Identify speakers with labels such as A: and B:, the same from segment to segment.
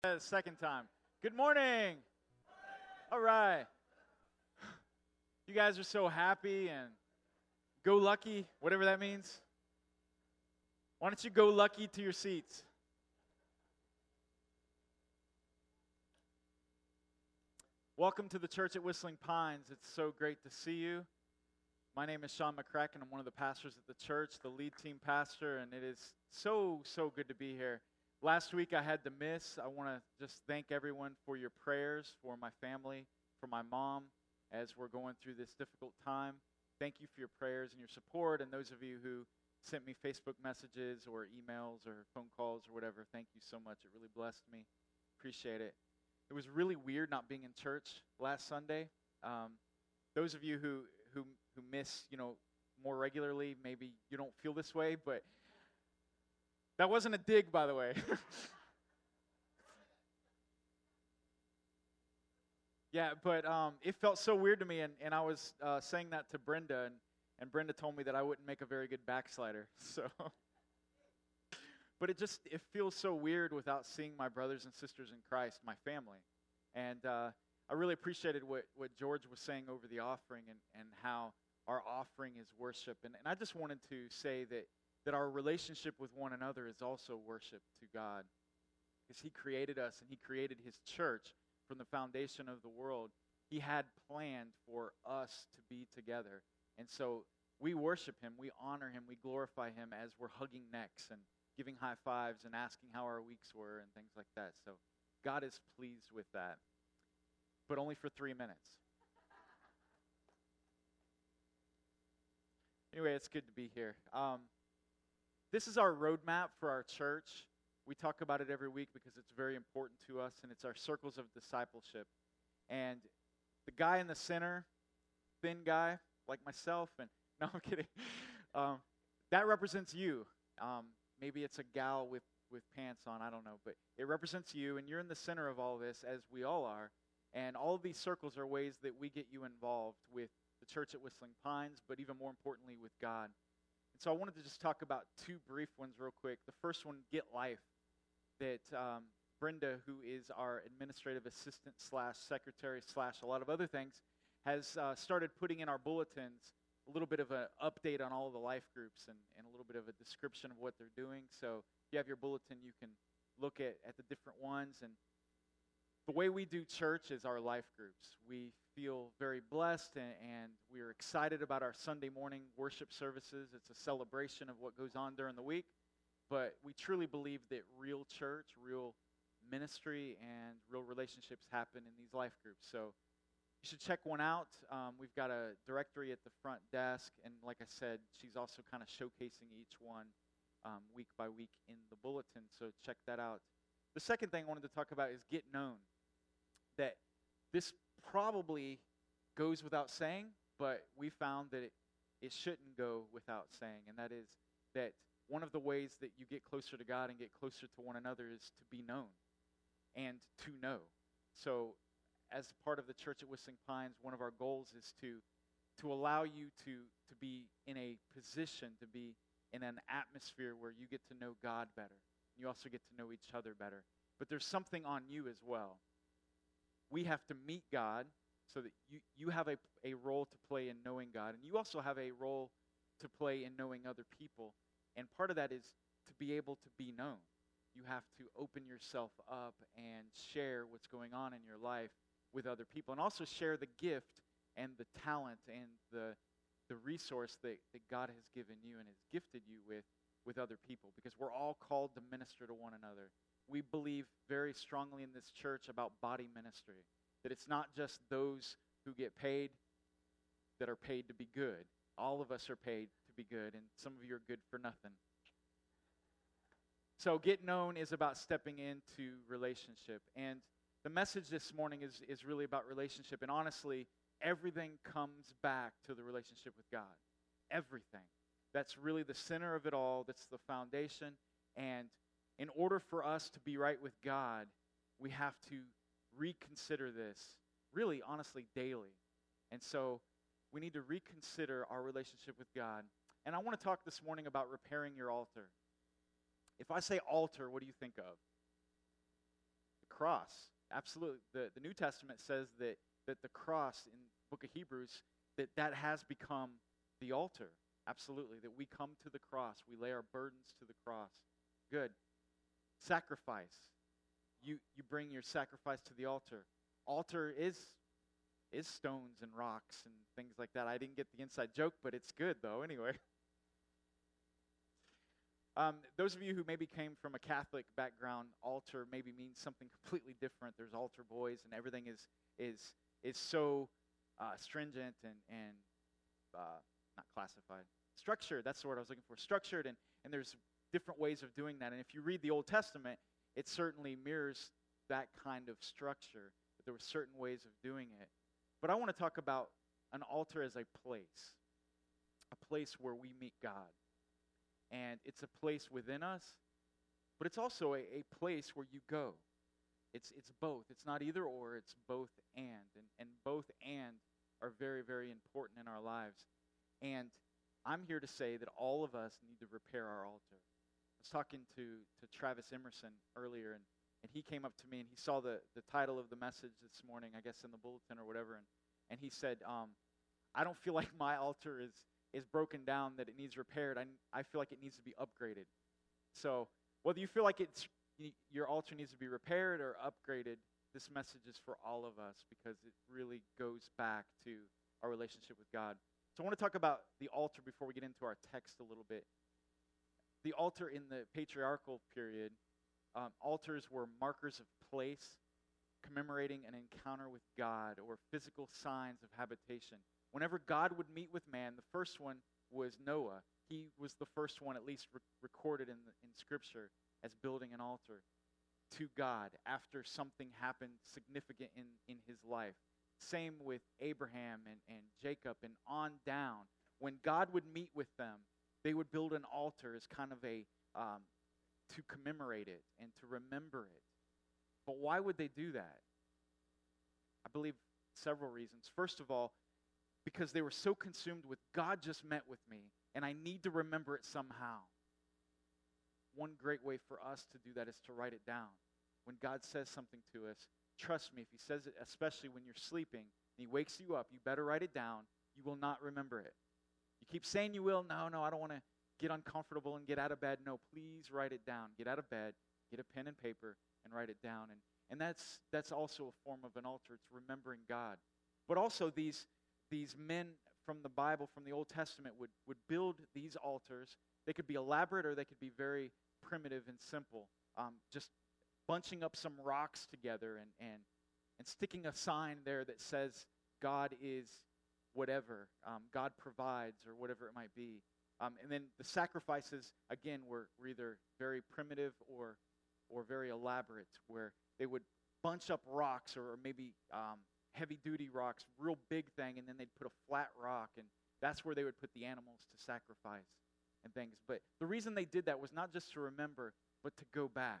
A: Second time. Good morning. All right. You guys are so happy and go lucky, whatever that means. Why don't you go lucky to your seats? Welcome to the church at Whistling Pines. It's so great to see you. My name is Sean McCracken. I'm one of the pastors at the church, the lead team pastor, and it is so good to be here. Last week I had to miss. I want to just thank everyone for your prayers, for my family, for my mom, as we're going through this difficult time. Thank you for your prayers and your support, and those of you who sent me Facebook messages or emails or phone calls or whatever, thank you so much. It really blessed me. Appreciate it. It was really weird not being in church last Sunday. Those of you who miss, more regularly, maybe you don't feel this way, but that wasn't a dig, by the way. Yeah, but it felt so weird to me, and I was saying that to Brenda, and Brenda told me that I wouldn't make a very good backslider. So, but it feels so weird without seeing my brothers and sisters in Christ, my family. And I really appreciated what George was saying over the offering and how our offering is worship. And I just wanted to say that our relationship with one another is also worship to God. Because He created us and He created His church from the foundation of the world. He had planned for us to be together. And so we worship Him, we honor Him, we glorify Him as we're hugging necks and giving high fives and asking how our weeks were and things like that. So God is pleased with that. But only for 3 minutes. Anyway, it's good to be here. This is our roadmap for our church. We talk about it every week because it's very important to us, and it's our circles of discipleship. And the guy in the center, thin guy, like myself, and no, I'm kidding. That represents you. Maybe it's a gal with pants on, I don't know, but it represents you, and you're in the center of all this, as we all are. And all of these circles are ways that we get you involved with the church at Whistling Pines, but even more importantly, with God. And so I wanted to just talk about two brief ones real quick. The first one, Get Life, that Brenda, who is our administrative assistant / secretary / a lot of other things, has started putting in our bulletins a little bit of an update on all of the life groups and a little bit of a description of what they're doing. So if you have your bulletin, you can look at the different ones. And the way we do church is our life groups. We feel very blessed and we're excited about our Sunday morning worship services. It's a celebration of what goes on during the week. But we truly believe that real church, real ministry, and real relationships happen in these life groups. So you should check one out. We've got a directory at the front desk. And like I said, she's also kind of showcasing each one week by week in the bulletin. So check that out. The second thing I wanted to talk about is Get Known. That this probably goes without saying, but we found that it shouldn't go without saying. And that is that one of the ways that you get closer to God and get closer to one another is to be known and to know. So as part of the church at Whistling Pines, one of our goals is to allow you to be in a position, to be in an atmosphere where you get to know God better. You also get to know each other better. But there's something on you as well. We have to meet God so that you have a role to play in knowing God. And you also have a role to play in knowing other people. And part of that is to be able to be known. You have to open yourself up and share what's going on in your life with other people. And also share the gift and the talent and the resource that God has given you and has gifted you with other people. Because we're all called to minister to one another. We believe very strongly in this church about body ministry. That it's not just those who get paid that are paid to be good. All of us are paid to be good, and some of you are good for nothing. So Get Known is about stepping into relationship. And the message this morning is really about relationship. And honestly, everything comes back to the relationship with God. Everything. That's really the center of it all. That's the foundation. And in order for us to be right with God, we have to reconsider this, really, honestly, daily. And so we need to reconsider our relationship with God. And I want to talk this morning about repairing your altar. If I say altar, what do you think of? cross. Absolutely. The New Testament says that the cross in the book of Hebrews, that has become the altar. Absolutely. That we come to the cross. We lay our burdens to the cross. Good. Sacrifice. You bring your sacrifice to the altar. Altar is stones and rocks and things like that. I didn't get the inside joke, but it's good though anyway. Those of you who maybe came from a Catholic background, altar maybe means something completely different. There's altar boys, and everything is so stringent and not classified. Structured, that's the word I was looking for. Structured, and there's different ways of doing that. And if you read the Old Testament, it certainly mirrors that kind of structure. But there were certain ways of doing it. But I want to talk about an altar as a place where we meet God. And it's a place within us, but it's also a place where you go. It's both. It's not either or, it's both and both and are very, very important in our lives. And I'm here to say that all of us need to repair our altar. I was talking to Travis Emerson earlier, and he came up to me and he saw the title of the message this morning, I guess in the bulletin or whatever, and he said, I don't feel like my altar is broken down, that it needs repaired. I feel like it needs to be upgraded. So whether you feel like your altar needs to be repaired or upgraded, this message is for all of us because it really goes back to our relationship with God. So I want to talk about the altar before we get into our text a little bit. The altar in the patriarchal period, altars were markers of place, commemorating an encounter with God or physical signs of habitation. Whenever God would meet with man, the first one was Noah. He was the first one, at least recorded in Scripture, as building an altar to God after something happened significant in his life. Same with Abraham and Jacob and on down. When God would meet with them, they would build an altar as kind of to commemorate it and to remember it. But why would they do that? I believe several reasons. First of all, because they were so consumed with God just met with me, and I need to remember it somehow. One great way for us to do that is to write it down. When God says something to us, trust me, if he says it, especially when you're sleeping, and he wakes you up, you better write it down. You will not remember it. You keep saying you will. No, I don't want to get uncomfortable and get out of bed. No, please write it down. Get out of bed, get a pen and paper, and write it down. And that's also a form of an altar. It's remembering God. But also these men from the Bible, from the Old Testament, would build these altars. They could be elaborate or they could be very primitive and simple. Just bunching up some rocks together and sticking a sign there that says God is whatever, God provides or whatever it might be. And then the sacrifices, again, were either very primitive or very elaborate, where they would bunch up rocks or maybe heavy-duty rocks, real big thing, and then they'd put a flat rock, and that's where they would put the animals to sacrifice and things. But the reason they did that was not just to remember, but to go back.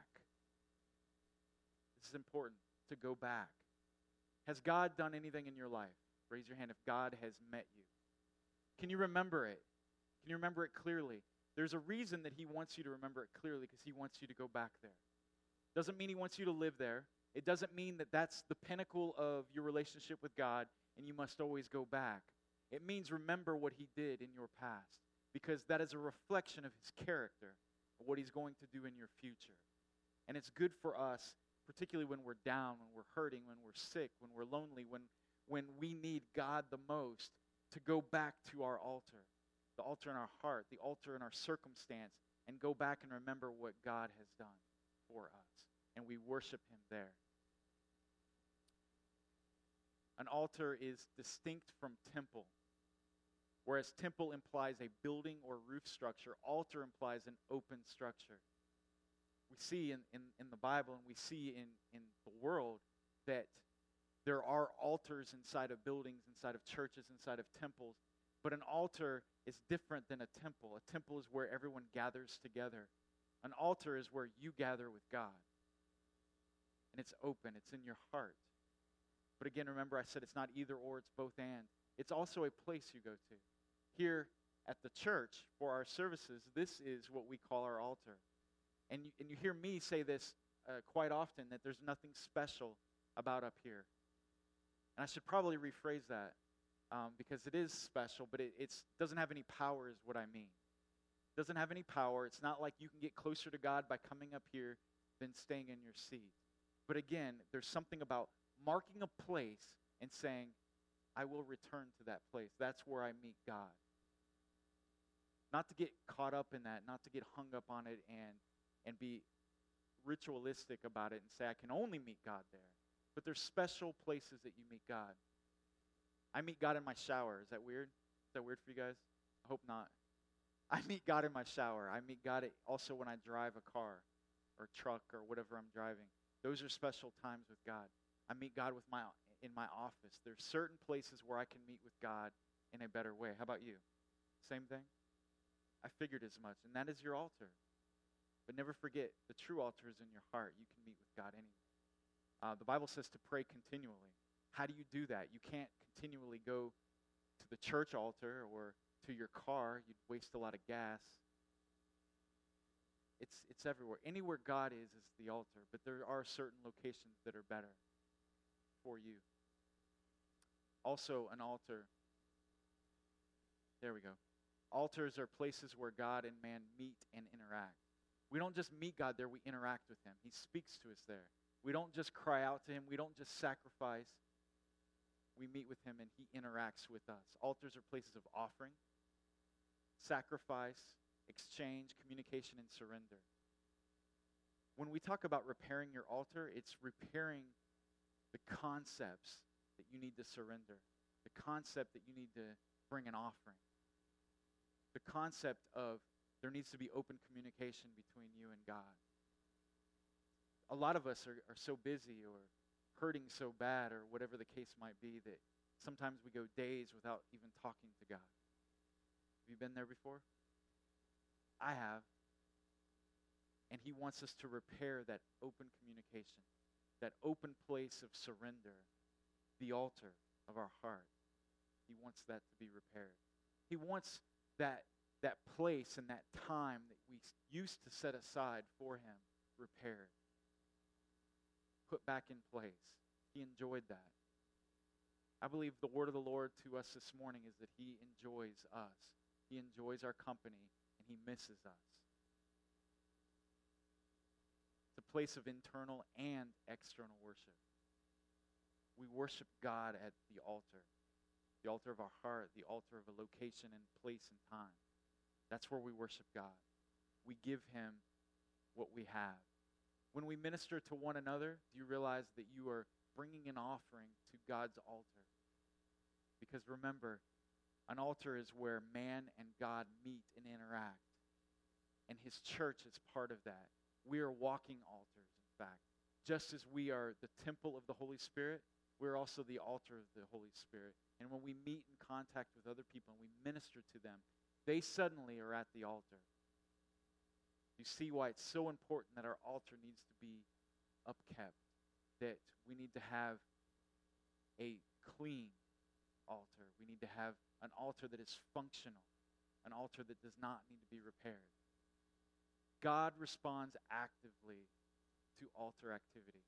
A: This is important, to go back. Has God done anything in your life? Raise your hand if God has met you. Can you remember it? Can you remember it clearly? There's a reason that he wants you to remember it clearly, because he wants you to go back there. Doesn't mean he wants you to live there. It doesn't mean that that's the pinnacle of your relationship with God and you must always go back. It means remember what he did in your past, because that is a reflection of his character, of what he's going to do in your future. And it's good for us, particularly when we're down, when we're hurting, when we're sick, when we're lonely, when we need God the most, to go back to our altar, the altar in our heart, the altar in our circumstance, and go back and remember what God has done for us. And we worship him there. An altar is distinct from temple. Whereas temple implies a building or roof structure, altar implies an open structure. We see in the Bible and we see in the world that there are altars inside of buildings, inside of churches, inside of temples. But an altar is different than a temple. A temple is where everyone gathers together. An altar is where you gather with God. And it's open. It's in your heart. But again, remember I said it's not either or, it's both and. It's also a place you go to. Here at the church, for our services, this is what we call our altar. And you hear me say this quite often that there's nothing special about up here. And I should probably rephrase that because it is special, but it doesn't have any power is what I mean. It doesn't have any power. It's not like you can get closer to God by coming up here than staying in your seat. But again, there's something about marking a place and saying, I will return to that place. That's where I meet God. Not to get caught up in that, not to get hung up on it and be ritualistic about it and say, I can only meet God there. But there's special places that you meet God. I meet God in my shower. Is that weird? Is that weird for you guys? I hope not. I meet God in my shower. I meet God also when I drive a car or truck or whatever I'm driving. Those are special times with God. I meet God in my office. There's certain places where I can meet with God in a better way. How about you? Same thing? I figured as much. And that is your altar. But never forget, the true altar is in your heart. You can meet with God anywhere. The Bible says to pray continually. How do you do that? You can't continually go to the church altar or to your car. You'd waste a lot of gas. It's everywhere. Anywhere God is the altar. But there are certain locations that are better for you. Also, an altar. There we go. Altars are places where God and man meet and interact. We don't just meet God there, we interact with him. He speaks to us there. We don't just cry out to him. We don't just sacrifice. We meet with him and he interacts with us. Altars are places of offering, sacrifice, exchange, communication, and surrender. When we talk about repairing your altar, it's repairing the concepts that you need to surrender, the concept that you need to bring an offering, the concept of there needs to be open communication between you and God. A lot of us are so busy or hurting so bad or whatever the case might be that sometimes we go days without even talking to God. Have you been there before? I have. And he wants us to repair that open communication, that open place of surrender, the altar of our heart. He wants that to be repaired. He wants that place and that time that we used to set aside for him repaired, put back in place. He enjoyed that. I believe the word of the Lord to us this morning is that he enjoys us. He enjoys our company, and he misses us. It's a place of internal and external worship. We worship God at the altar of our heart, the altar of a location and place and time. That's where we worship God. We give him what we have. When we minister to one another, do you realize that you are bringing an offering to God's altar? Because remember, an altar is where man and God meet and interact. And his church is part of that. We are walking altars, in fact. Just as we are the temple of the Holy Spirit, we're also the altar of the Holy Spirit. And when we meet in contact with other people and we minister to them, they suddenly are at the altar. You see why it's so important that our altar needs to be upkept, that we need to have a clean altar. We need to have an altar that is functional, an altar that does not need to be repaired. God responds actively to altar activity.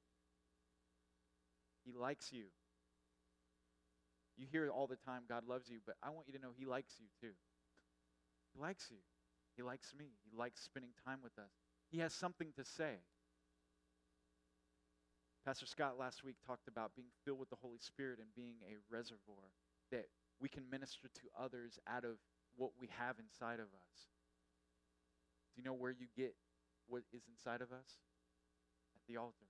A: He likes you. You hear all the time, God loves you, but I want you to know he likes you too. He likes you. He likes me. He likes spending time with us. He has something to say. Pastor Scott last week talked about being filled with the Holy Spirit and being a reservoir that we can minister to others out of what we have inside of us. Do you know where you get what is inside of us? At the altar.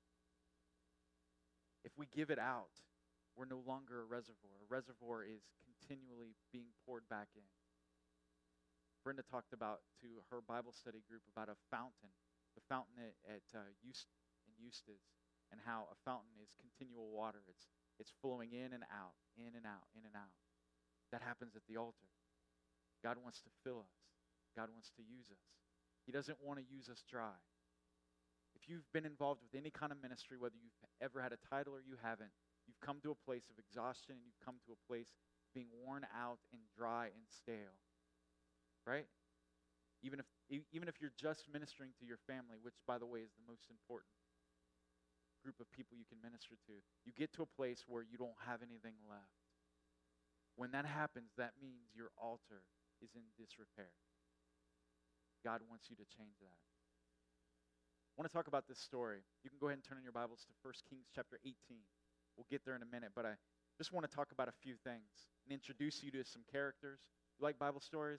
A: If we give it out, we're no longer a reservoir. A reservoir is continually being poured back in. Brenda talked about to her Bible study group about a fountain, the fountain at Eustis, and how a fountain is continual water. It's flowing in and out, in and out, in and out. That happens at the altar. God wants to fill us. God wants to use us. He doesn't want to use us dry. If you've been involved with any kind of ministry, whether you've ever had a title or you haven't, you've come to a place of exhaustion and you've come to a place being worn out and dry and stale. Right? even if you're just ministering to your family, which, by the way, is the most important group of people you can minister to, you get to a place where you don't have anything left. When that happens, that means your altar is in disrepair. God wants you to change that. I want to talk about this story. You can go ahead and turn in your Bibles to 1 Kings chapter 18. We'll get there in a minute, but I just want to talk about a few things and introduce you to some characters. You like Bible stories?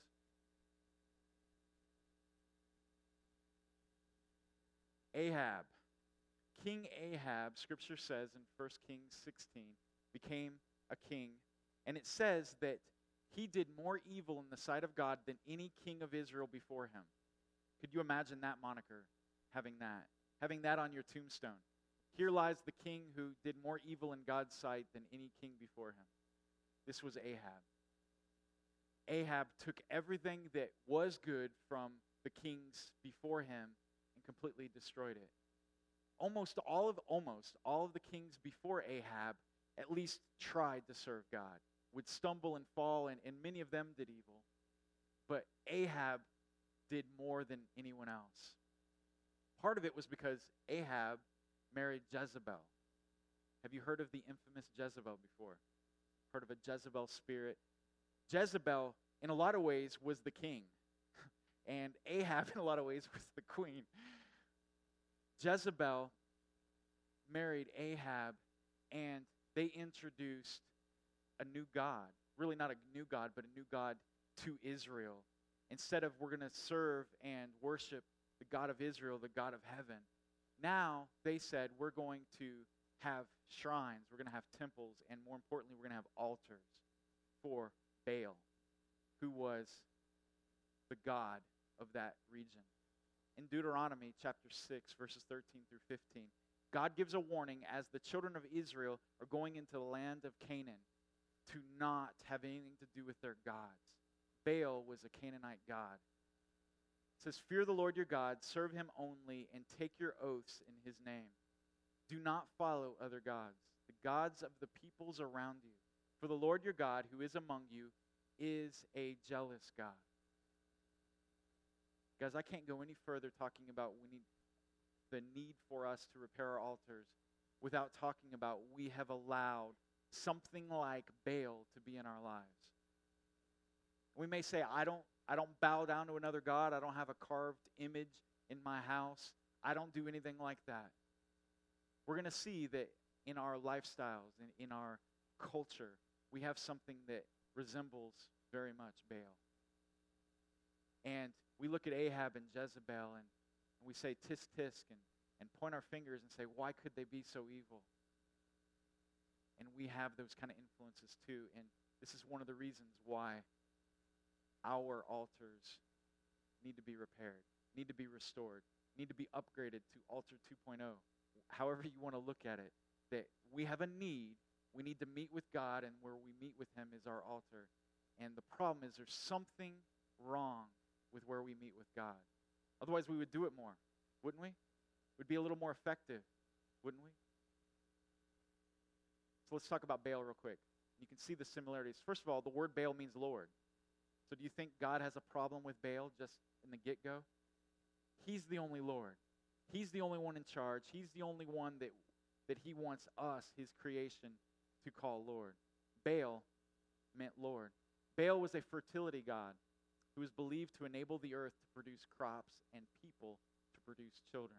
A: Ahab. King Ahab, Scripture says in 1 Kings 16, became a king, and it says that he did more evil in the sight of God than any king of Israel before him. Could you imagine that moniker, having that on your tombstone? Here lies the king who did more evil in God's sight than any king before him. This was Ahab. Ahab took everything that was good from the kings before him and completely destroyed it. Almost all of the kings before Ahab at least tried to serve God, would stumble and fall, and many of them did evil. But Ahab did more than anyone else. Part of it was because Ahab married Jezebel. Have you heard of the infamous Jezebel before? Heard of a Jezebel spirit? Jezebel, in a lot of ways, was the king. And Ahab, in a lot of ways, was the queen. Jezebel married Ahab, and they introduced a new god. Really not a new god, but a new god to Israel. Instead of we're going to serve and worship the God of Israel, the God of heaven, now they said we're going to have shrines, we're going to have temples, and more importantly, we're going to have altars for Baal, who was the god of that region. In Deuteronomy chapter 6, verses 13 through 15, God gives a warning as the children of Israel are going into the land of Canaan to not have anything to do with their gods. Baal was a Canaanite god. It says, "Fear the Lord your God, serve him only, and take your oaths in his name. Do not follow other gods, the gods of the peoples around you. For the Lord your God, who is among you, is a jealous God." Guys, I can't go any further talking about the need for us to repair our altars without talking about we have allowed something like Baal to be in our lives. We may say, I don't bow down to another god. I don't have a carved image in my house. I don't do anything like that. We're going to see that in our lifestyles and in our culture, we have something that resembles very much Baal. And we look at Ahab and Jezebel and we say tisk tisk and point our fingers and say, why could they be so evil? And we have those kind of influences too. And this is one of the reasons why our altars need to be repaired, need to be restored, need to be upgraded to altar 2.0. However you want to look at it, that we have a need. We need to meet with God, and where we meet with him is our altar. And the problem is there's something wrong with where we meet with God. Otherwise, we would do it more, wouldn't we? We'd be a little more effective, wouldn't we? So let's talk about Baal real quick. You can see the similarities. First of all, the word Baal means Lord. So do you think God has a problem with Baal just in the get-go? He's the only Lord. He's the only one in charge. He's the only one that he wants us, his creation, to call Lord. Baal meant Lord. Baal was a fertility god who was believed to enable the earth to produce crops and people to produce children.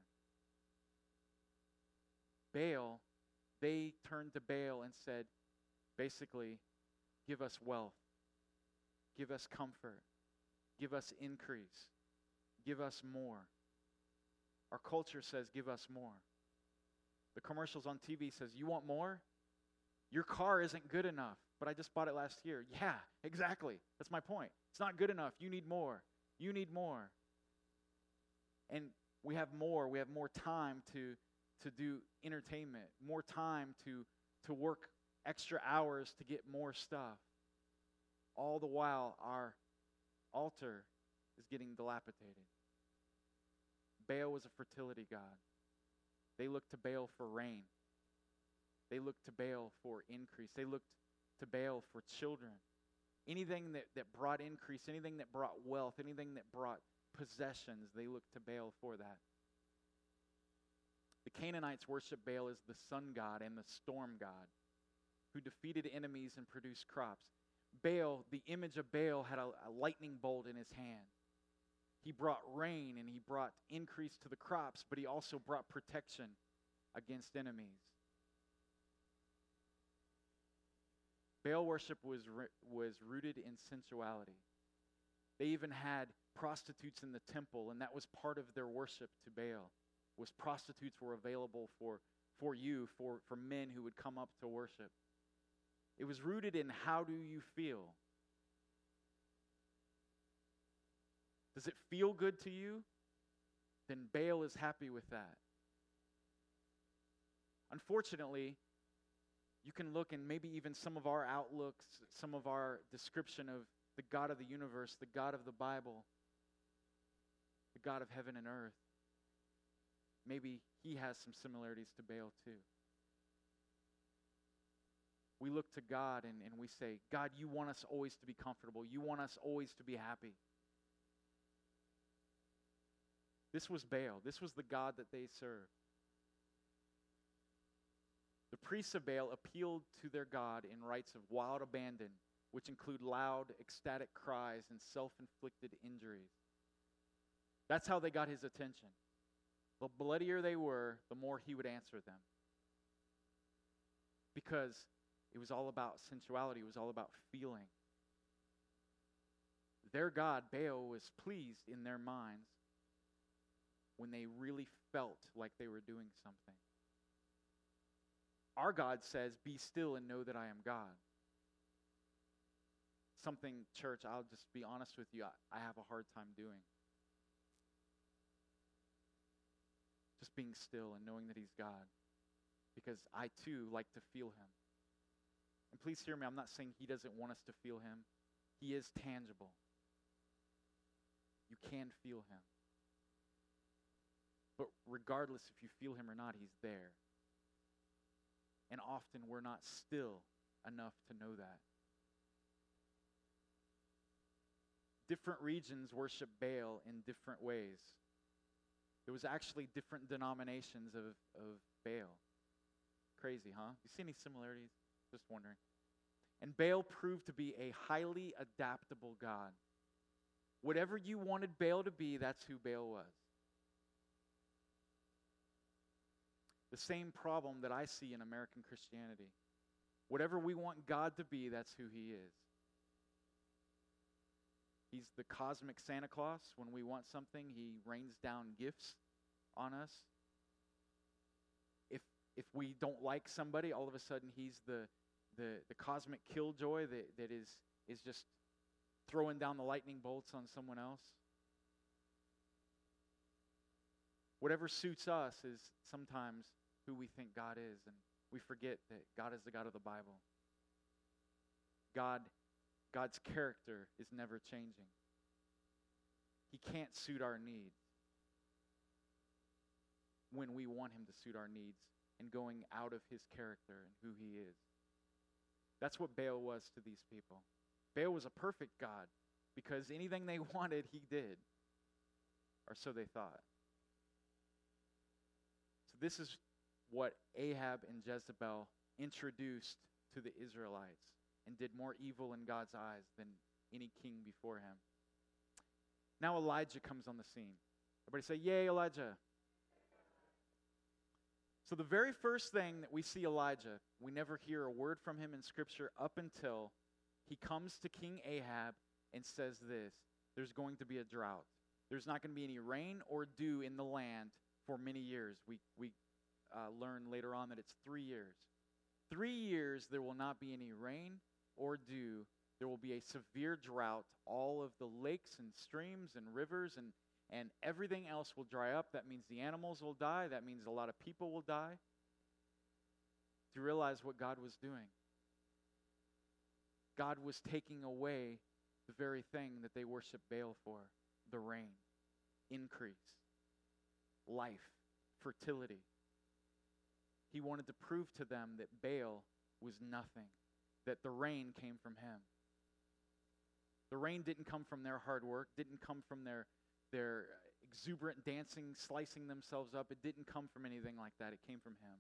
A: Baal, they turned to Baal and said, basically, give us wealth, give us comfort, give us increase, give us more. Our culture says, give us more. The commercials on TV says, you want more? Your car isn't good enough, but I just bought it last year. Yeah, exactly. That's my point. It's not good enough. You need more. You need more. And we have more. We have more time to do entertainment, more time to work extra hours to get more stuff. All the while, our altar is getting dilapidated. Baal was a fertility god. They looked to Baal for rain. They looked to Baal for increase. They looked to Baal for children. Anything that brought increase, anything that brought wealth, anything that brought possessions, they looked to Baal for that. The Canaanites worship Baal as the sun god and the storm god who defeated enemies and produced crops. Baal, the image of Baal, had a lightning bolt in his hand. He brought rain and he brought increase to the crops, but he also brought protection against enemies. Baal worship was rooted in sensuality. They even had prostitutes in the temple, and that was part of their worship to Baal. Was prostitutes were available for men who would come up to worship. It was rooted in how do you feel? Does it feel good to you? Then Baal is happy with that. Unfortunately, you can look and maybe even some of our outlooks, some of our description of the God of the universe, the God of the Bible, the God of heaven and earth, maybe he has some similarities to Baal too. We look to God and we say, God, you want us always to be comfortable. You want us always to be happy. This was Baal. This was the God that they served. The priests of Baal appealed to their God in rites of wild abandon, which include loud, ecstatic cries and self-inflicted injuries. That's how they got his attention. The bloodier they were, the more he would answer them. Because it was all about sensuality. It was all about feeling. Their God, Baal, was pleased in their minds when they really felt like they were doing something. Our God says, be still and know that I am God. Something, church, I'll just be honest with you, I have a hard time doing. Just being still and knowing that he's God. Because I too like to feel him. And please hear me, I'm not saying he doesn't want us to feel him. He is tangible. You can feel him. But regardless if you feel him or not, he's there. And often we're not still enough to know that. Different regions worship Baal in different ways. There was actually different denominations of Baal. Crazy, huh? You see any similarities? Just wondering. And Baal proved to be a highly adaptable God. Whatever you wanted Baal to be, that's who Baal was. The same problem that I see in American Christianity. Whatever we want God to be, that's who he is. He's the cosmic Santa Claus. When we want something, he rains down gifts on us. If we don't like somebody, all of a sudden he's the cosmic killjoy that is just throwing down the lightning bolts on someone else. Whatever suits us is sometimes who we think God is, and we forget that God is the God of the Bible. God's character is never changing. He can't suit our needs when we want him to suit our needs and going out of his character and who he is. That's what Baal was to these people. Baal was a perfect God because anything they wanted, he did. Or so they thought. So this is what Ahab and Jezebel introduced to the Israelites and did more evil in God's eyes than any king before him. Now Elijah comes on the scene. Everybody say, yay, Elijah. So the very first thing that we see Elijah, we never hear a word from him in Scripture up until he comes to King Ahab and says this: there's going to be a drought. There's not going to be any rain or dew in the land for many years. We learn later on that it's 3 years. 3 years there will not be any rain or dew. There will be a severe drought. All of the lakes and streams and rivers and everything else will dry up. That means the animals will die. That means a lot of people will die. Do you realize what God was doing? God was taking away the very thing that they worship Baal for: the rain, increase, life, fertility. He wanted to prove to them that Baal was nothing, that the rain came from him. The rain didn't come from their hard work, didn't come from their their exuberant dancing, slicing themselves up. It didn't come from anything like that. It came from him.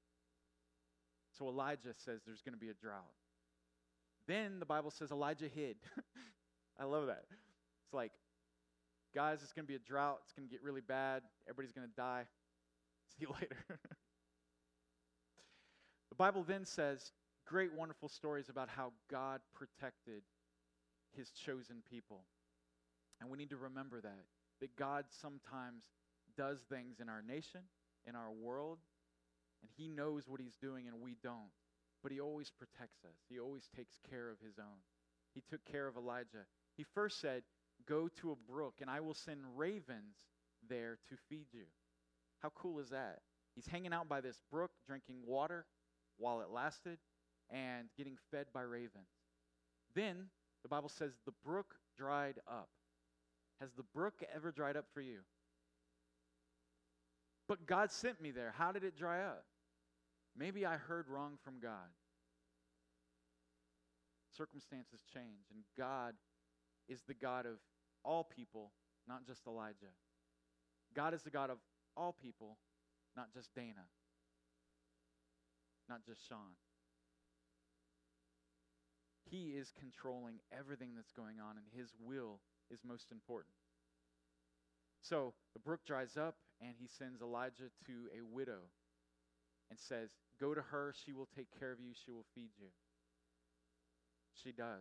A: So Elijah says there's going to be a drought. Then the Bible says Elijah hid. I love that. It's like, guys, it's going to be a drought. It's going to get really bad. Everybody's going to die. See you later. The Bible then says great, wonderful stories about how God protected his chosen people. And we need to remember that God sometimes does things in our nation, in our world, and he knows what he's doing and we don't. But he always protects us. He always takes care of his own. He took care of Elijah. He first said, go to a brook and I will send ravens there to feed you. How cool is that? He's hanging out by this brook, drinking water while it lasted, and getting fed by ravens. Then, the Bible says the brook dried up. Has the brook ever dried up for you? But God sent me there. How did it dry up? Maybe I heard wrong from God. Circumstances change, and God is the God of all people, not just Elijah. God is the God of all people, not just Dana, not just Sean. He is controlling everything that's going on, and his will is most important. So the brook dries up, and he sends Elijah to a widow and says, go to her, she will take care of you, she will feed you. She does.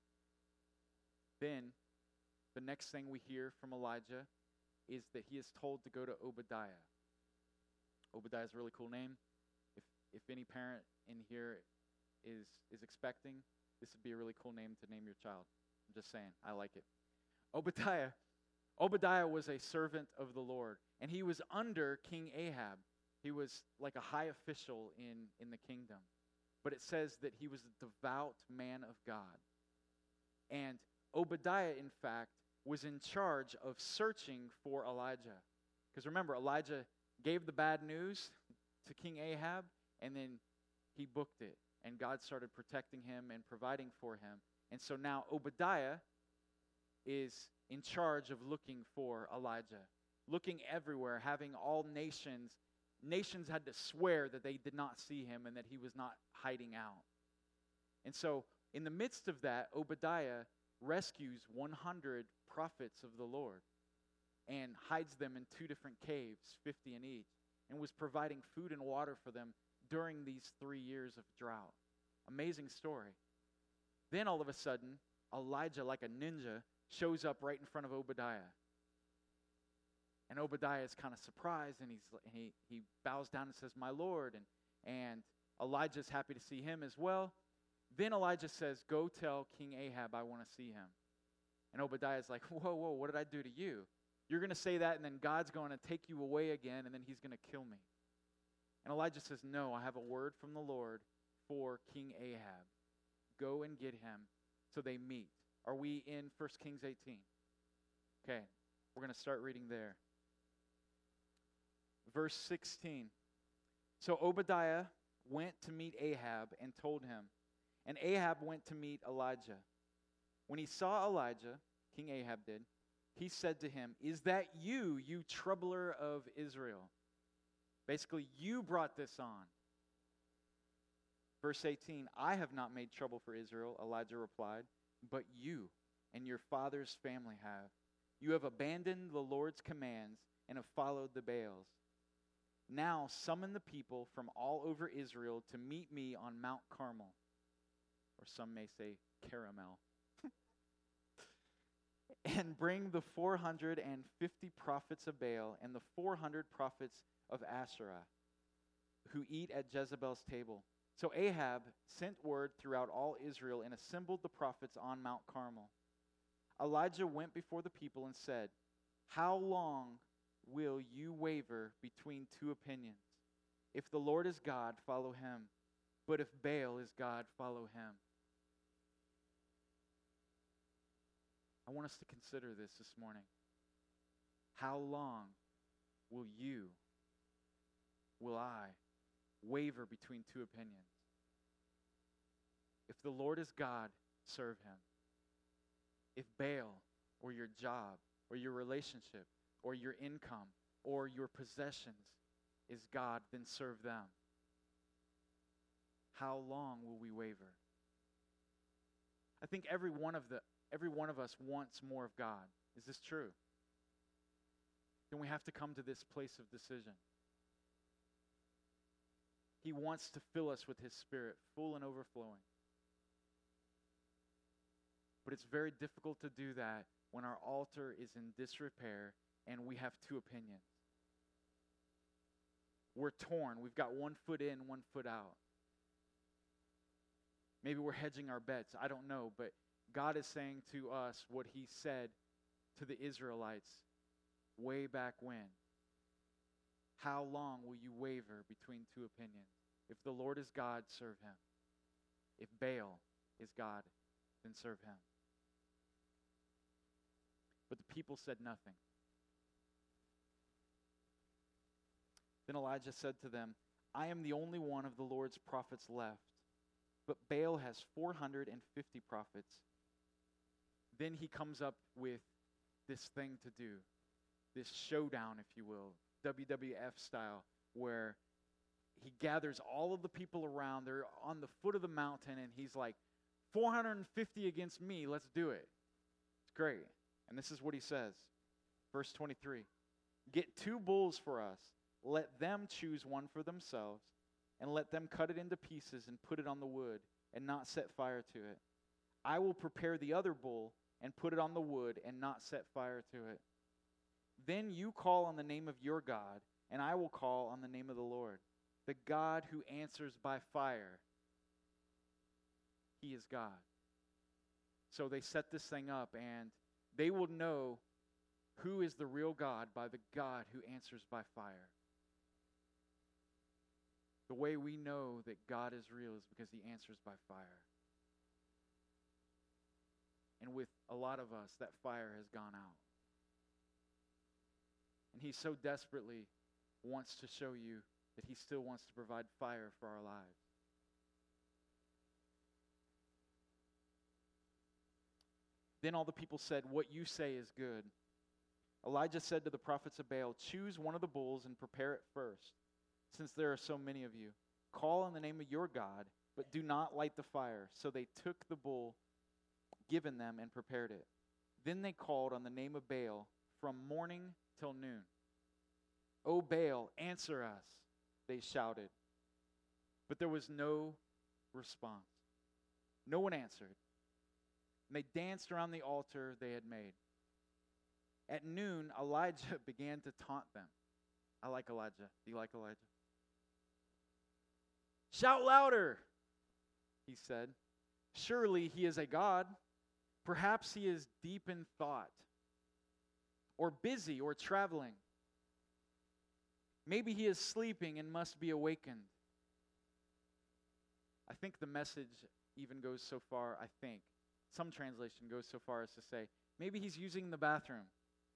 A: Then, the next thing we hear from Elijah is that he is told to go to Obadiah. Obadiah is a really cool name. If any parent in here is expecting, this would be a really cool name to name your child. I'm just saying, I like it. Obadiah was a servant of the Lord, and he was under King Ahab. He was like a high official in the kingdom. But it says that he was a devout man of God. And Obadiah, in fact, was in charge of searching for Elijah. Because remember, Elijah gave the bad news to King Ahab, and then he booked it. And God started protecting him and providing for him. And so now Obadiah is in charge of looking for Elijah. Looking everywhere, having all nations had to swear that they did not see him and that he was not hiding out. And so, in the midst of that, Obadiah rescues 100 prophets of the Lord and hides them in 2 different caves, 50 in each, and was providing food and water for them during these 3 years of drought. Amazing story. Then all of a sudden, Elijah, like a ninja, shows up right in front of Obadiah. And Obadiah is kind of surprised, and he bows down and says, my Lord, and Elijah's happy to see him as well. Then Elijah says, go tell King Ahab I want to see him. And Obadiah's like, whoa, what did I do to you? You're going to say that, and then God's going to take you away again, and then he's going to kill me. And Elijah says, no, I have a word from the Lord for King Ahab. Go and get him. So they meet. Are we in 1 Kings 18? Okay, we're going to start reading there. Verse 16. So Obadiah went to meet Ahab and told him. And Ahab went to meet Elijah. When he saw Elijah, King Ahab did, he said to him, is that you, you troubler of Israel? Basically, you brought this on. Verse 18, I have not made trouble for Israel, Elijah replied, but you and your father's family have. You have abandoned the Lord's commands and have followed the Baals. Now summon the people from all over Israel to meet me on Mount Carmel. Or some may say caramel. And bring the 450 prophets of Baal and the 400 prophets of Asherah who eat at Jezebel's table. So Ahab sent word throughout all Israel and assembled the prophets on Mount Carmel. Elijah went before the people and said, how long will you waver between 2 opinions? If the Lord is God, follow him. But if Baal is God, follow him. I want us to consider this morning. How long will I waver between 2 opinions? If the Lord is God, serve him. If Baal or your job or your relationship or your income or your possessions is God, then serve them. How long will we waver? I think every one of us wants more of God. Is this true? Then we have to come to this place of decision. He wants to fill us with His Spirit, full and overflowing. But it's very difficult to do that when our altar is in disrepair and we have two opinions. We're torn. We've got 1 foot in, 1 foot out. Maybe we're hedging our bets. I don't know. But God is saying to us what He said to the Israelites way back when. How long will you waver between two opinions? If the Lord is God, serve Him. If Baal is God, then serve him. But the people said nothing. Then Elijah said to them, I am the only one of the Lord's prophets left, but Baal has 450 prophets. Then he comes up with this thing to do, this showdown, if you will, WWF style, where he gathers all of the people around. They're on the foot of the mountain, and he's like, 450 against me, let's do it. It's great. And this is what he says. Verse 23, get 2 bulls for us. Let them choose one for themselves, and let them cut it into pieces and put it on the wood, and not set fire to it. I will prepare the other bull and put it on the wood and not set fire to it. Then you call on the name of your God, and I will call on the name of the Lord, the God who answers by fire. He is God. So they set this thing up, and they will know who is the real God by the God who answers by fire. The way we know that God is real is because he answers by fire. And with a lot of us, that fire has gone out. And he so desperately wants to show you that he still wants to provide fire for our lives. Then all the people said, what you say is good. Elijah said to the prophets of Baal, choose one of the bulls and prepare it first, since there are so many of you. Call on the name of your God, but do not light the fire. So they took the bull given them and prepared it. Then they called on the name of Baal from morning till noon. O Baal, answer us, they shouted. But there was no response. No one answered. And they danced around the altar they had made. At noon, Elijah began to taunt them. I like Elijah. Do you like Elijah? Shout louder, he said. Surely he is a god. Perhaps he is deep in thought, or busy, or traveling. Maybe he is sleeping and must be awakened. I think the message even goes so far, some translation goes so far as to say, maybe he's using the bathroom.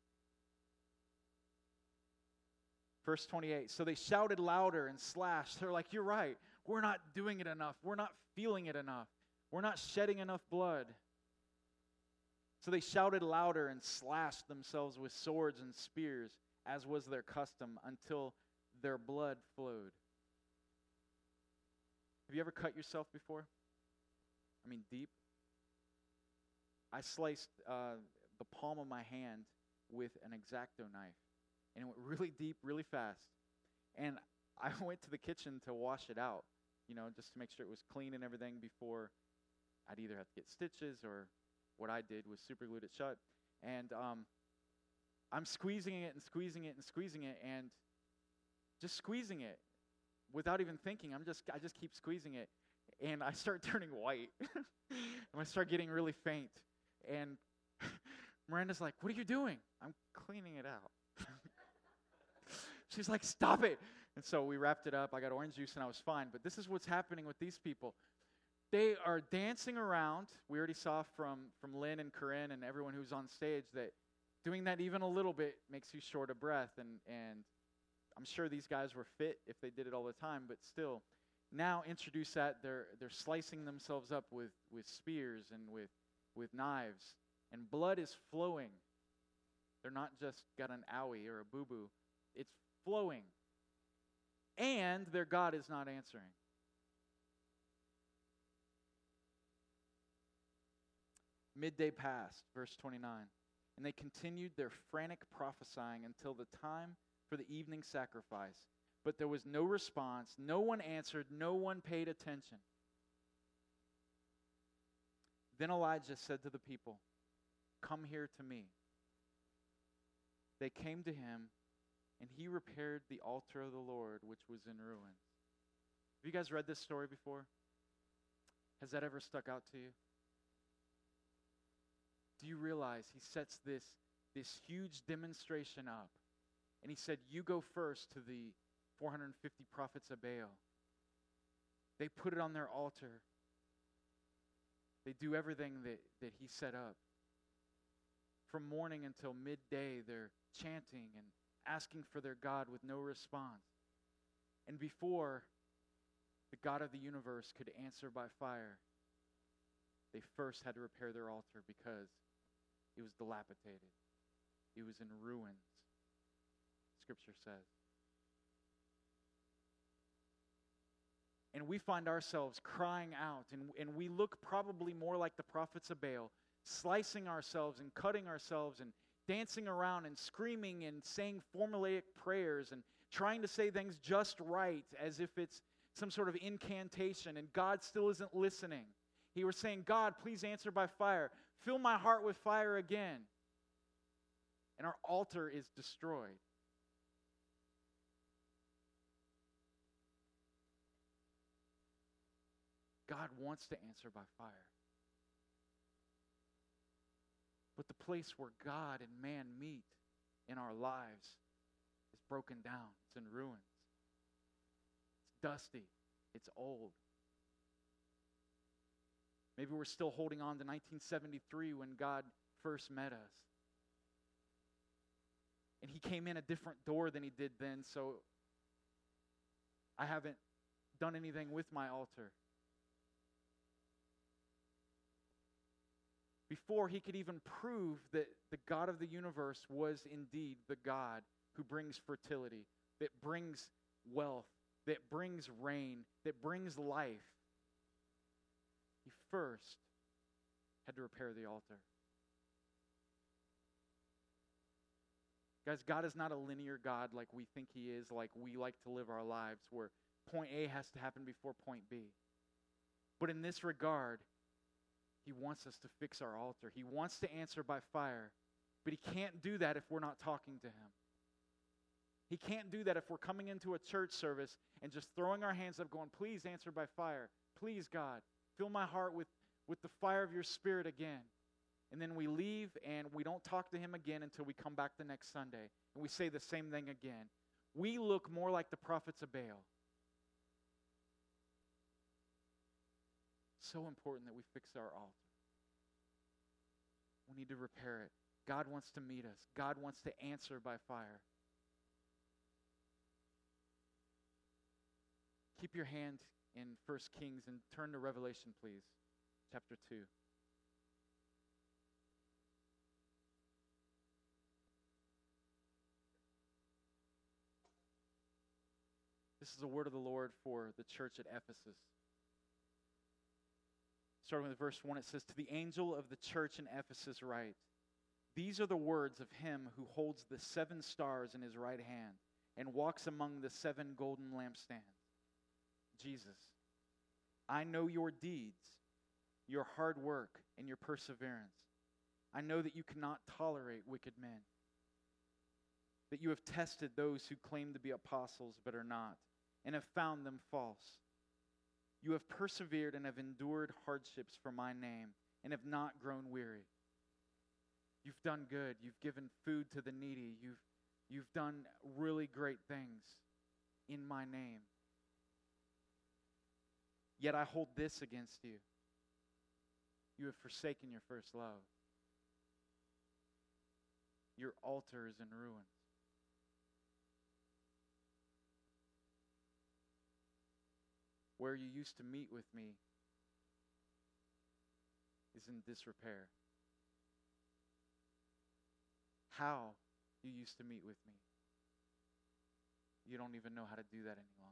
A: Verse 28, so they shouted louder and slashed. They're like, you're right. We're not doing it enough. We're not feeling it enough. We're not shedding enough blood. So they shouted louder and slashed themselves with swords and spears, as was their custom, until their blood flowed. Have you ever cut yourself before? I mean, deep. I sliced the palm of my hand with an X-Acto knife, and it went really deep, really fast. And I went to the kitchen to wash it out, just to make sure it was clean and everything before I'd either have to get stitches, or what I did was super glued it shut. And I'm squeezing it and squeezing it and squeezing it, and just squeezing it without even thinking. I just keep squeezing it, and I start turning white, and I start getting really faint. And Miranda's like, what are you doing? I'm cleaning it out. She's like, stop it. And so we wrapped it up. I got orange juice, and I was fine. But this is what's happening with these people. They are dancing around. We already saw from Lynn and Corinne and everyone who's on stage that doing that even a little bit makes you short of breath. And I'm sure these guys were fit if they did it all the time, but still. Now introduce that. They're slicing themselves up with spears and with knives, and blood is flowing. They're not just got an owie or a boo-boo. It's flowing. And their God is not answering. Midday passed, verse 29, and they continued their frantic prophesying until the time for the evening sacrifice. But there was no response. No one answered. No one paid attention. Then Elijah said to the people, "Come here to me." They came to him, and he repaired the altar of the Lord, which was in ruins. Have you guys read this story before? Has that ever stuck out to you? Do you realize he sets this huge demonstration up? And he said, you go first to the 450 prophets of Baal. They put it on their altar. They do everything that he set up. From morning until midday, they're chanting and asking for their God with no response. And before the God of the universe could answer by fire, they first had to repair their altar because it was dilapidated. It was in ruins, Scripture says. And we find ourselves crying out, and we look probably more like the prophets of Baal, slicing ourselves and cutting ourselves and dancing around and screaming and saying formulaic prayers and trying to say things just right as if it's some sort of incantation, and God still isn't listening. He was saying, God, please answer by fire. Fill my heart with fire again. And our altar is destroyed. God wants to answer by fire. But the place where God and man meet in our lives is broken down. It's in ruins. It's dusty. It's old. Maybe we're still holding on to 1973 when God first met us. And he came in a different door than he did then, so I haven't done anything with my altar. Before he could even prove that the God of the universe was indeed the God who brings fertility, that brings wealth, that brings rain, that brings life, he first had to repair the altar. Guys, God is not a linear God like we think he is, like we like to live our lives, where point A has to happen before point B. But in this regard, he wants us to fix our altar. He wants to answer by fire, but he can't do that if we're not talking to him. He can't do that if we're coming into a church service and just throwing our hands up going, please answer by fire. Please, God, fill my heart with the fire of your Spirit again. And then we leave and we don't talk to him again until we come back the next Sunday. And we say the same thing again. We look more like the prophets of Baal. So important that we fix our altar. We need to repair it. God wants to meet us. God wants to answer by fire. Keep your hand in 1 Kings and turn to Revelation, please. Chapter 2. This is the word of the Lord for the church at Ephesus. Starting with verse 1, it says, to the angel of the church in Ephesus write, these are the words of him who holds the 7 stars in his right hand and walks among the 7 golden lampstands. Jesus, I know your deeds, your hard work, and your perseverance. I know that you cannot tolerate wicked men, that you have tested those who claim to be apostles but are not, and have found them false. You have persevered and have endured hardships for my name and have not grown weary. You've done good. You've given food to the needy. You've done really great things in my name. Yet I hold this against you. You have forsaken your first love. Your altar is in ruins. Where you used to meet with me is in disrepair. how you used to meet with me. You don't even know how to do that any longer.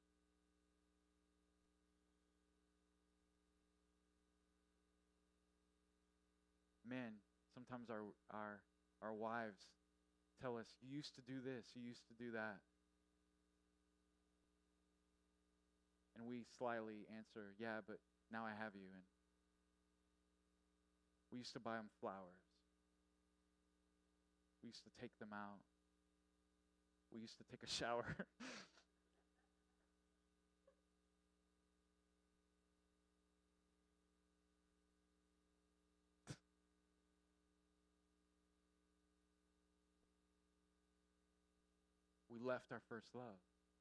A: Men, sometimes our wives tell us, you used to do this, you used to do that. And we slyly answer, yeah, but now I have you. And we used to buy them flowers. We used to take them out. We used to take a shower. We left our first love.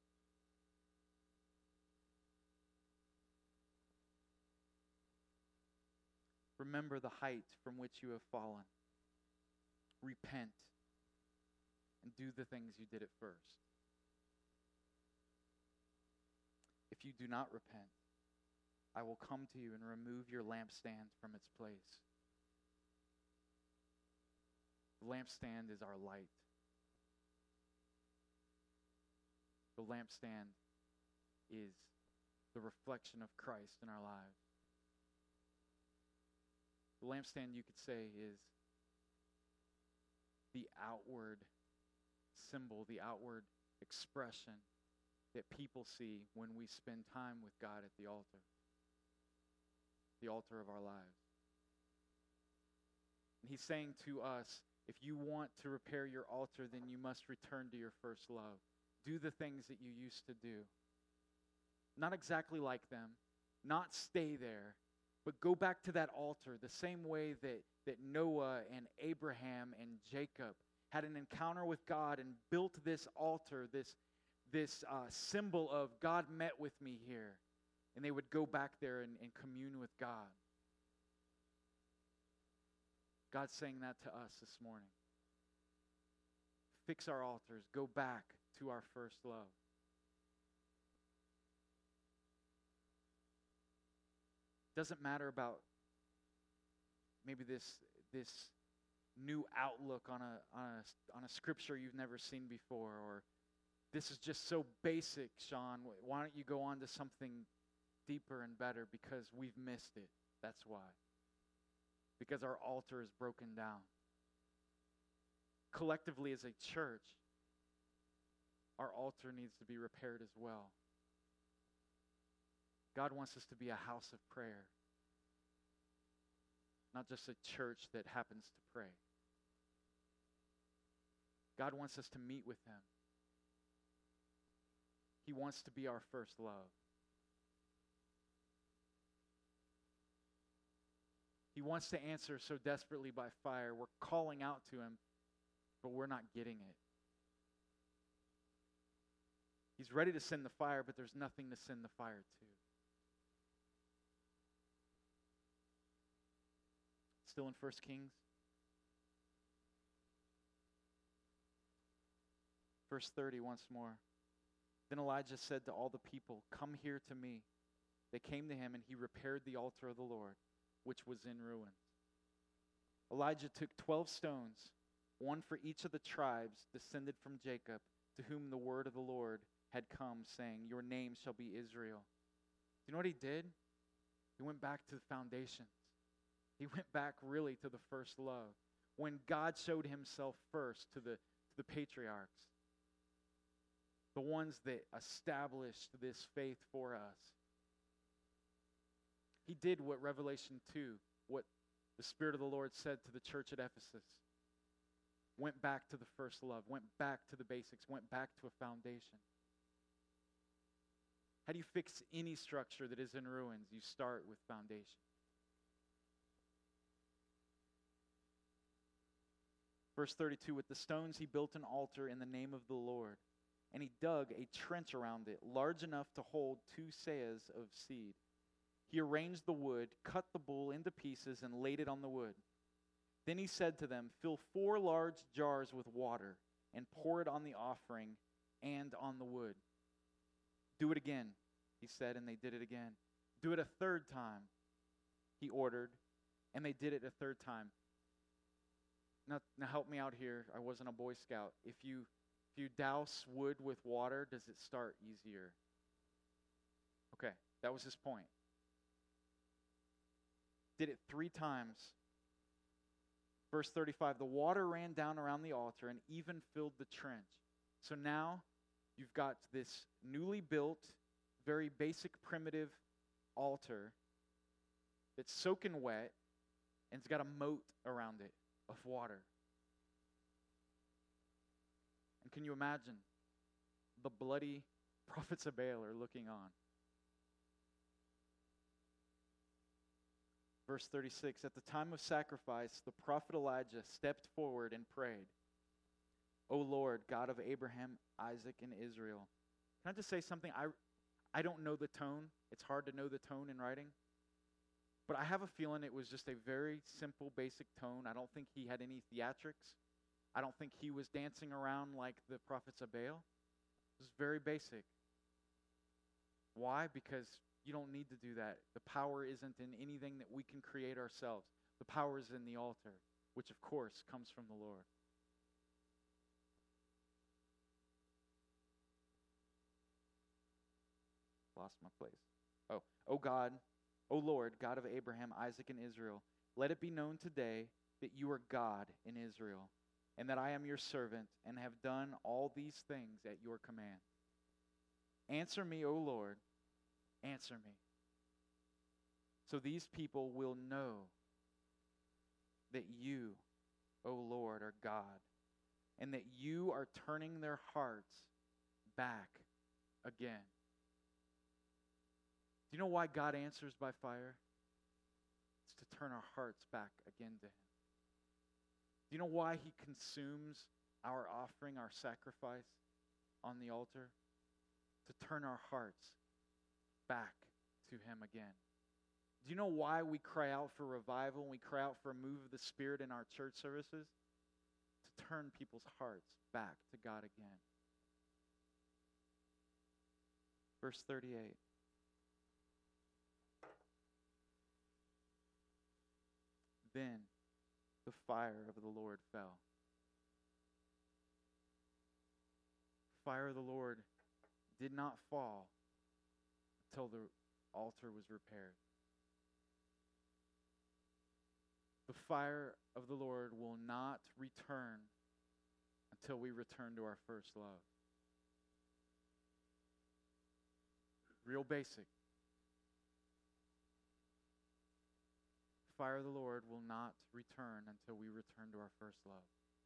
A: Remember the height from which you have fallen. Repent and do the things you did at first. If you do not repent, I will come to you and remove your lampstand from its place. The lampstand is our light. The lampstand is the reflection of Christ in our lives. The lampstand, you could say, is the outward symbol, the outward expression that people see when we spend time with God at the altar of our lives. And he's saying to us, if you want to repair your altar, then you must return to your first love. Do the things that you used to do. Not exactly like them, not stay there, but go back to that altar the same way that Noah and Abraham and Jacob had an encounter with God and built this altar, this symbol of God met with me here. And they would go back there and commune with God. God's saying that to us this morning. Fix our altars. Go back to our first love. Doesn't matter about maybe this new outlook on a scripture you've never seen before, or this is just so basic, Sean. Why don't you go on to something deeper and better? Because we've missed it. That's why. Because our altar is broken down. Collectively as a church, our altar needs to be repaired as well. God wants us to be a house of prayer, not just a church that happens to pray. God wants us to meet with Him. He wants to be our first love. He wants to answer so desperately by fire. We're calling out to Him, but we're not getting it. He's ready to send the fire, but there's nothing to send the fire to. Still in 1 Kings. Verse 30 once more. Then Elijah said to all the people, "Come here to me." They came to him, and he repaired the altar of the Lord, which was in ruins. Elijah took 12 stones, one for each of the tribes descended from Jacob, to whom the word of the Lord had come, saying, "Your name shall be Israel." Do you know what he did? He went back to the foundations. He went back really to the first love. When God showed himself first to the patriarchs, the ones that established this faith for us. He did what Revelation 2, what the Spirit of the Lord said to the church at Ephesus. Went back to the first love, went back to the basics, went back to a foundation. How do you fix any structure that is in ruins? You start with foundation. Verse 32, with the stones he built an altar in the name of the Lord, and he dug a trench around it, large enough to hold 2 seahs of seed. He arranged the wood, cut the bull into pieces, and laid it on the wood. Then he said to them, "Fill 4 large jars with water, and pour it on the offering and on the wood." "Do it again," he said, and they did it again. "Do it a 3rd time," he ordered, and they did it a 3rd time. Now help me out here. I wasn't a Boy Scout. If you douse wood with water, does it start easier? Okay, that was his point. Did it 3 times. Verse 35, the water ran down around the altar and even filled the trench. So now you've got this newly built, very basic, primitive altar that's soaking wet, and it's got a moat around it of water. And can you imagine the bloody prophets of Baal are looking on? Verse 36, at the time of sacrifice, the prophet Elijah stepped forward and prayed, O Lord, God of Abraham, Isaac, and Israel. Can I just say something? I don't know the tone. It's hard to know the tone in writing. But I have a feeling it was just a very simple, basic tone. I don't think he had any theatrics. I don't think he was dancing around like the prophets of Baal. It was very basic. Why? Because you don't need to do that. The power isn't in anything that we can create ourselves. The power is in the altar, which of course comes from the Lord. Lost my place. Oh God, O Lord, God of Abraham, Isaac, and Israel, let it be known today that you are God in Israel, and that I am your servant, and have done all these things at your command. Answer me, O Lord, answer me, so these people will know that you, O Lord, are God, and that you are turning their hearts back again. Do you know why God answers by fire? It's to turn our hearts back again to Him. Do you know why He consumes our offering, our sacrifice on the altar? To turn our hearts back to Him again. Do you know why we cry out for revival and we cry out for a move of the Spirit in our church services? To turn people's hearts back to God again. Verse 38. Then the fire of the Lord fell. Fire of the Lord did not fall until the altar was repaired. The fire of the Lord will not return until we return to our first love. Real basic. Fire of the Lord will not return until we return to our first love.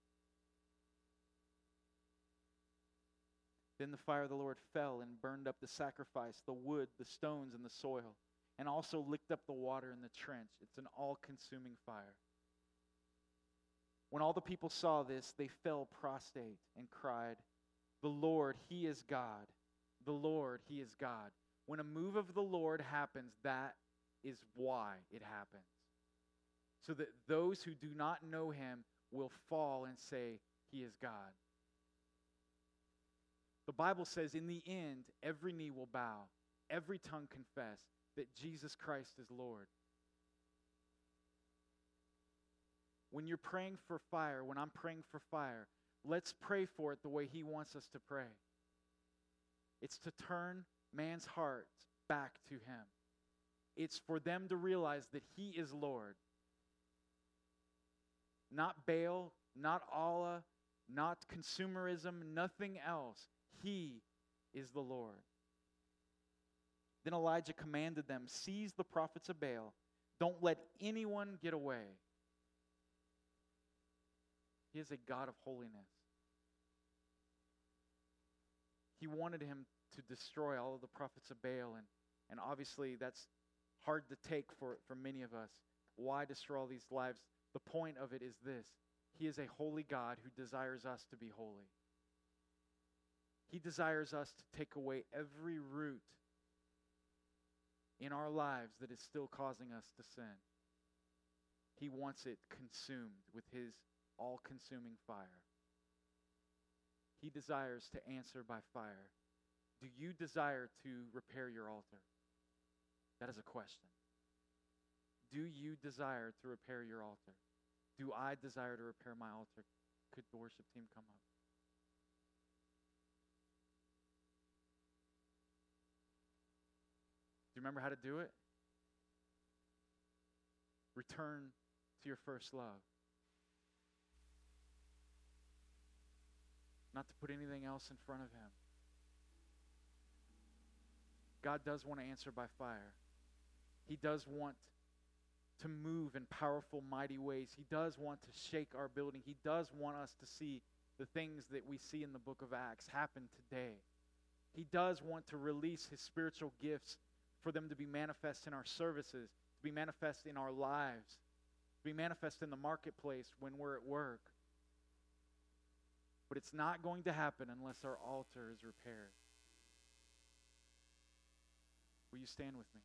A: Then the fire of the Lord fell and burned up the sacrifice, the wood, the stones, and the soil, and also licked up the water in the trench. It's an all-consuming fire. When all the people saw this, they fell prostrate and cried, "The Lord, He is God. The Lord, He is God." When a move of the Lord happens, that is why it happens. So that those who do not know Him will fall and say, He is God. The Bible says in the end, every knee will bow, every tongue confess that Jesus Christ is Lord. When you're praying for fire, when I'm praying for fire, let's pray for it the way He wants us to pray. It's to turn man's heart back to Him. It's for them to realize that He is Lord. Not Baal, not Allah, not consumerism, nothing else. He is the Lord. Then Elijah commanded them, "Seize the prophets of Baal. Don't let anyone get away." He is a God of holiness. He wanted him to destroy all of the prophets of Baal, and obviously that's hard to take for many of us. Why destroy all these lives? The point of it is this: He is a holy God who desires us to be holy. He desires us to take away every root in our lives that is still causing us to sin. He wants it consumed with His all-consuming fire. He desires to answer by fire. Do you desire to repair your altar? That is a question. Do you desire to repair your altar? Do I desire to repair my altar? Could the worship team come up? Do you remember how to do it? Return to your first love. Not to put anything else in front of him. God does want to answer by fire. He does want to move in powerful, mighty ways. He does want to shake our building. He does want us to see the things that we see in the book of Acts happen today. He does want to release his spiritual gifts for them to be manifest in our services, to be manifest in our lives, to be manifest in the marketplace when we're at work. But it's not going to happen unless our altar is repaired. Will you stand with me?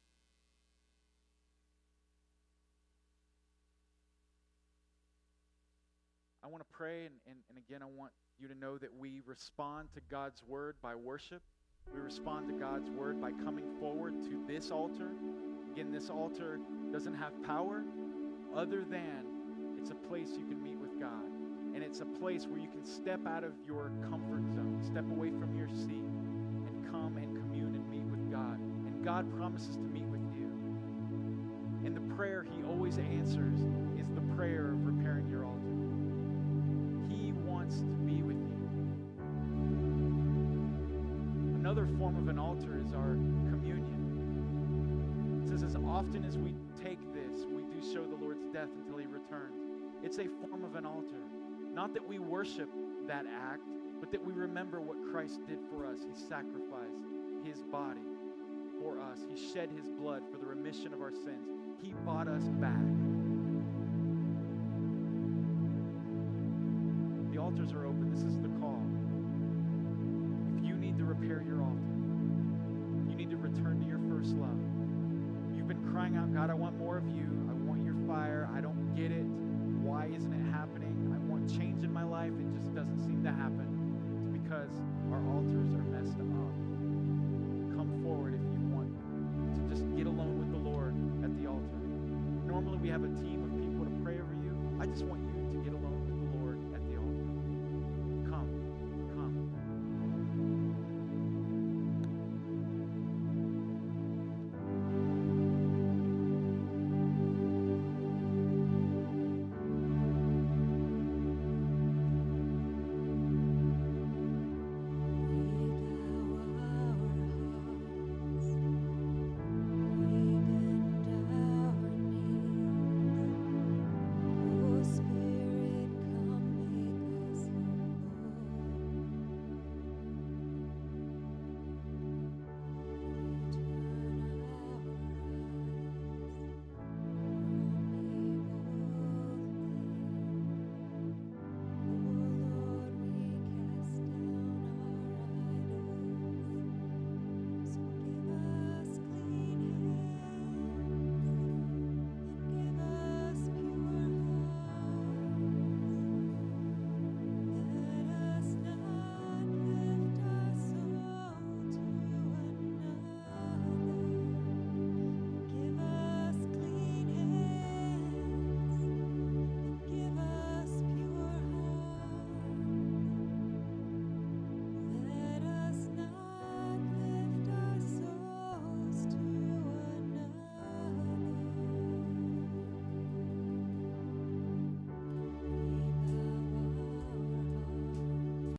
A: I want to pray, and again, I want you to know that we respond to God's word by worship. We respond to God's word by coming forward to this altar. Again, this altar doesn't have power other than it's a place you can meet with God. And it's a place where you can step out of your comfort zone, step away from your seat, and come and commune and meet with God. And God promises to meet with you. And the prayer he always answers is the prayer of repairing your altar. He wants to be with you. Another form of an altar is our communion. It says, as often as we take this, we do show the Lord's death until he returns. It's a form of an altar. Not that we worship that act, but that we remember what Christ did for us. He sacrificed his body for us. He shed his blood for the remission of our sins. He bought us back. The altars are open. This is the call. If you need to repair your altar, you need to return to your first love. You've been crying out, God, I want more of you. I want your fire. I don't get it. Why isn't it happening? I want change in my life. It just doesn't seem to happen. It's because our altars are messed up. Come forward if you want to just get alone with the Lord at the altar. Normally we have a team of people to pray over you. I just want